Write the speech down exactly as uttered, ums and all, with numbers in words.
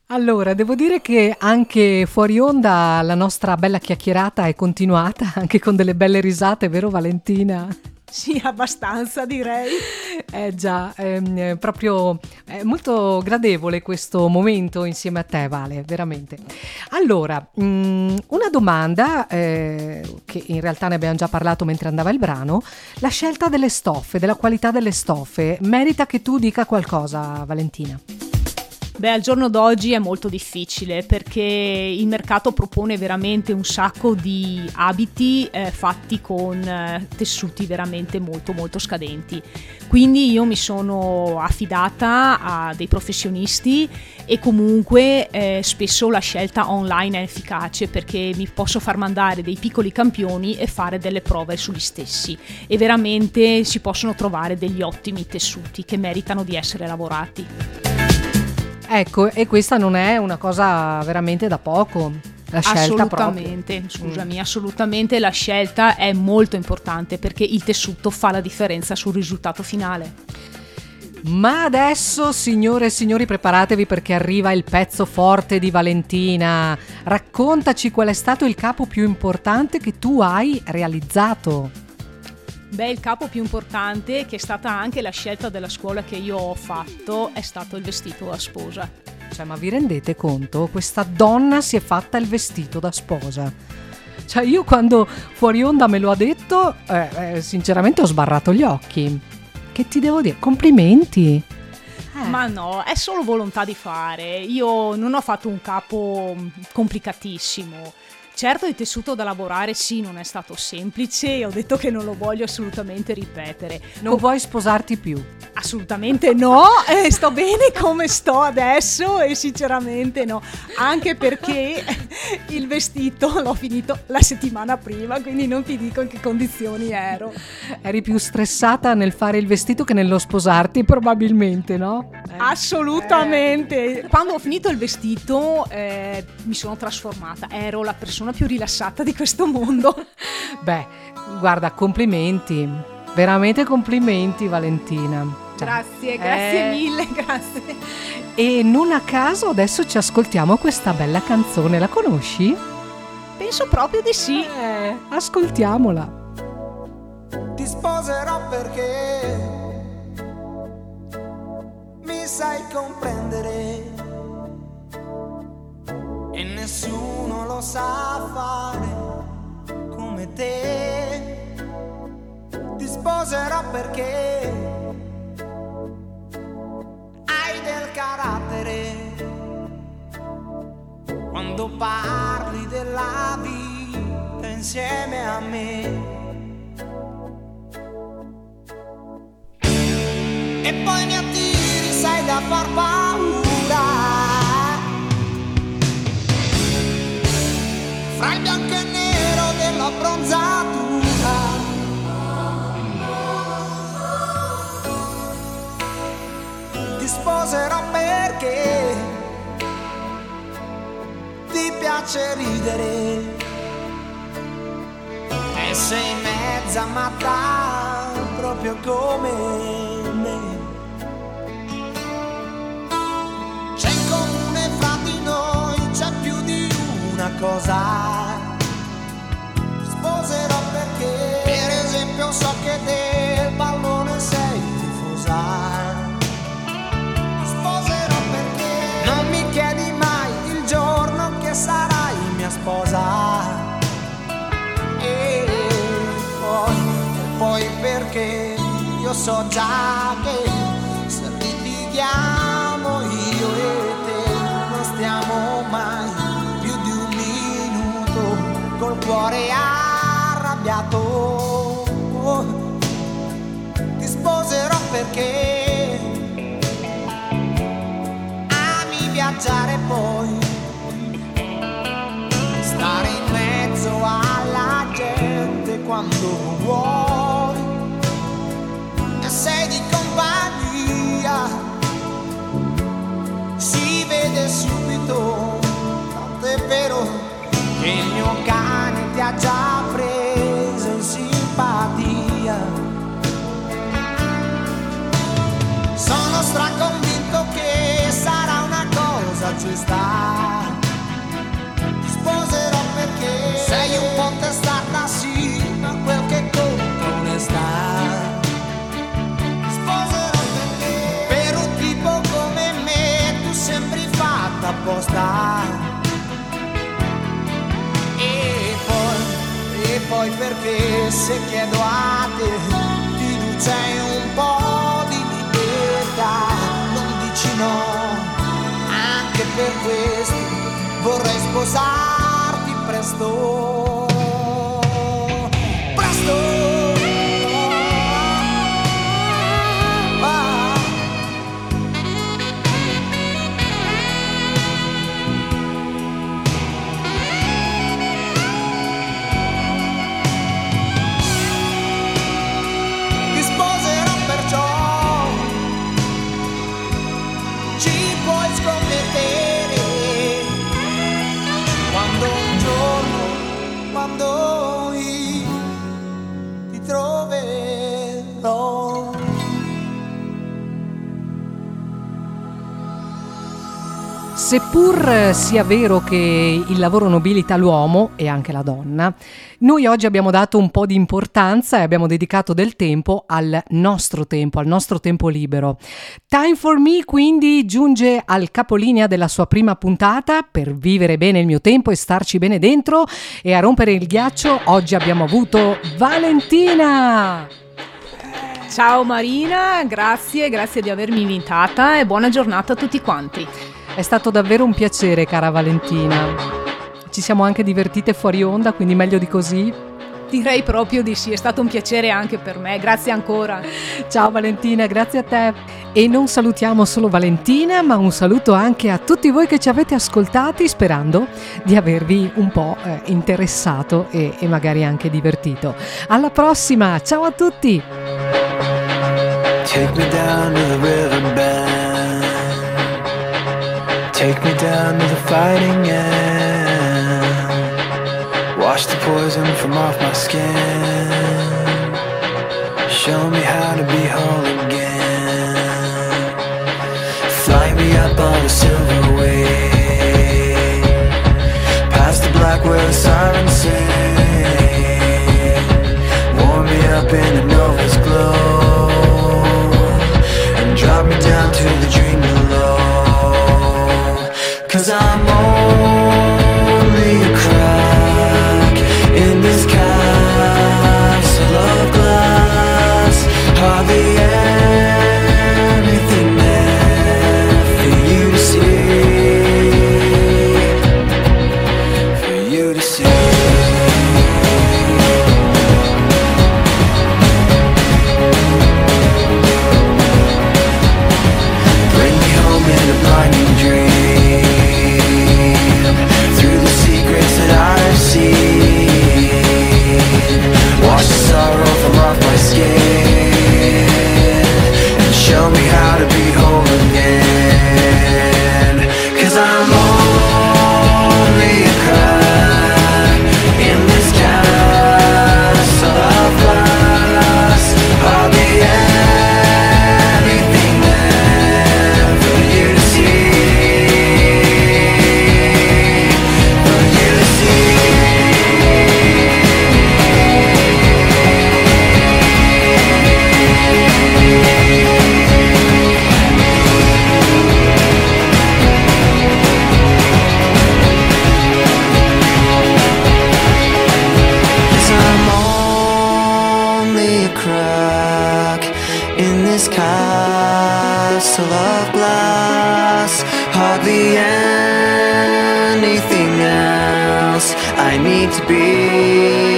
Allora, devo dire che anche fuori onda la nostra bella chiacchierata è continuata, anche con delle belle risate, vero Valentina? Sì, abbastanza direi. Eh già, è proprio è molto gradevole questo momento insieme a te, Vale, veramente. Allora, mh, una domanda, eh, che in realtà ne abbiamo già parlato mentre andava il brano, la scelta delle stoffe, della qualità delle stoffe, merita che tu dica qualcosa, Valentina? Beh, al giorno d'oggi è molto difficile perché il mercato propone veramente un sacco di abiti eh, fatti con eh, tessuti veramente molto molto scadenti. Quindi io mi sono affidata a dei professionisti e comunque eh, spesso la scelta online è efficace perché mi posso far mandare dei piccoli campioni e fare delle prove sugli stessi e veramente si possono trovare degli ottimi tessuti che meritano di essere lavorati. Ecco, e questa non è una cosa veramente da poco, la scelta assolutamente, proprio. scusami, Mm. assolutamente la scelta è molto importante perché il tessuto fa la differenza sul risultato finale. Ma adesso, signore e signori, preparatevi perché arriva il pezzo forte di Valentina. Raccontaci qual è stato il capo più importante che tu hai realizzato. Beh, il capo più importante, che è stata anche la scelta della scuola che io ho fatto, è stato il vestito da sposa. Cioè, ma vi rendete conto? Questa donna si è fatta il vestito da sposa. Cioè, io quando fuori onda me lo ha detto, eh, eh, sinceramente ho sbarrato gli occhi. Che ti devo dire? Complimenti. Eh. Ma no, è solo volontà di fare. Io non ho fatto un capo complicatissimo. Certo, il tessuto da lavorare sì, non è stato semplice e ho detto che non lo voglio assolutamente ripetere. Non Com- vuoi sposarti più? Assolutamente no, eh, sto bene come sto adesso e sinceramente no, anche perché il vestito l'ho finito la settimana prima, quindi non ti dico in che condizioni ero. Eri più stressata nel fare il vestito che nello sposarti probabilmente, no? Eh. Assolutamente. Eh. Quando ho finito il vestito eh, mi sono trasformata, ero la persona più rilassata di questo mondo. Beh, guarda, complimenti, veramente complimenti Valentina. Grazie, grazie eh... mille, grazie. E non a caso adesso ci ascoltiamo questa bella canzone, la conosci? Penso proprio di sì. Eh, ascoltiamola. Ti sposerò perché mi sai comprendere e nessuno lo sa fare come te. Ti sposerò perché hai del carattere quando parli della vita insieme a me. E poi mi attiri, sai, da far paura fra il bianco e nero della bronzatura. Ti sposerò perché ti piace ridere e sei mezza matta proprio come me. C'è in comune fra di noi, c'è più di una cosa. Ti sposerò perché, per esempio, so che del pallone sei tifosa. Ti sposerò perché non mi chiedi mai il giorno che sarai mia sposa. E poi, e poi perché io so già che se litighiamo io e te non stiamo mai più di un minuto col cuore arrabbiato. Oh, ti sposerò perché ami viaggiare e poi stare in mezzo alla gente quando vuoi e sei di compagnia, si vede subito, tant'è vero che il mio cane ti ha già preso in simpatia. Sono straconvinto che sarà una cosa giusta ci sta. Ti sposerò perché sei un po' testata, sì, ma quel che conta è onestà. Ti sposerò perché per un tipo come me tu sembri fatta apposta. E poi, e poi perché se chiedo a te ti dice un po' di libertà, non dici no, anche per questo vorrei sposarti presto, presto. Ah. Ti sposerò perciò, ci puoi scommettere, quando un giorno, quando io ti troverò. Seppur sia vero che il lavoro nobilita l'uomo e anche la donna, noi oggi abbiamo dato un po' di importanza e abbiamo dedicato del tempo al nostro tempo, al nostro tempo libero. Time for Me quindi giunge al capolinea della sua prima puntata. Per vivere bene il mio tempo e starci bene dentro e a rompere il ghiaccio, oggi abbiamo avuto Valentina! Ciao Marina, grazie, grazie di avermi invitata e buona giornata a tutti quanti. È stato davvero un piacere, cara Valentina. Ci siamo anche divertite fuori onda, quindi meglio di così. Direi proprio di sì, è stato un piacere anche per me, grazie ancora. Ciao Valentina, grazie a te. E non salutiamo solo Valentina, ma un saluto anche a tutti voi che ci avete ascoltati, sperando di avervi un po' eh, interessato e, e magari anche divertito. Alla prossima, ciao a tutti! Take me down to the riverbed, take me down to the fighting end, wash the poison from off my skin, show me how to be whole again, fly me up on a silver wave, past the black where the sirens sing, warm me up in a nova's glow, and drop me down to the dream below. 'Cause I'm only a crack in this castle of glass, hardly anything there for you to see, for you to see. Bring me home in a blinding dream, wash the sorrow from off my skin, and show me how to be whole again. 'Cause I'm only a crack in this castle of glass, hardly anything there for you to see, for you to see. Castle of glass, hardly anything else I need to be.